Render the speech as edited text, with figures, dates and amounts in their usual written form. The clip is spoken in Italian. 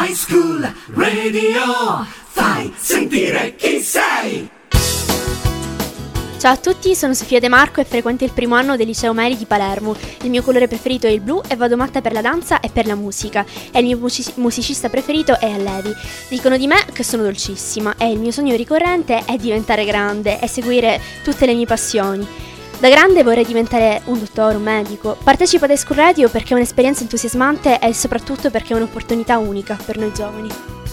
High School Radio, fai sentire chi sei! Ciao a tutti, sono Sofia De Marco e frequento il primo anno del Liceo Meri di Palermo. Il mio colore preferito è il blu e vado matta per la danza e per la musica. E il mio musicista preferito è Allevi. Dicono di me che sono dolcissima e il mio sogno ricorrente è diventare grande e seguire tutte le mie passioni. Da grande vorrei diventare un dottore, un medico. Partecipo ad High School Radio perché è un'esperienza entusiasmante e soprattutto perché è un'opportunità unica per noi giovani.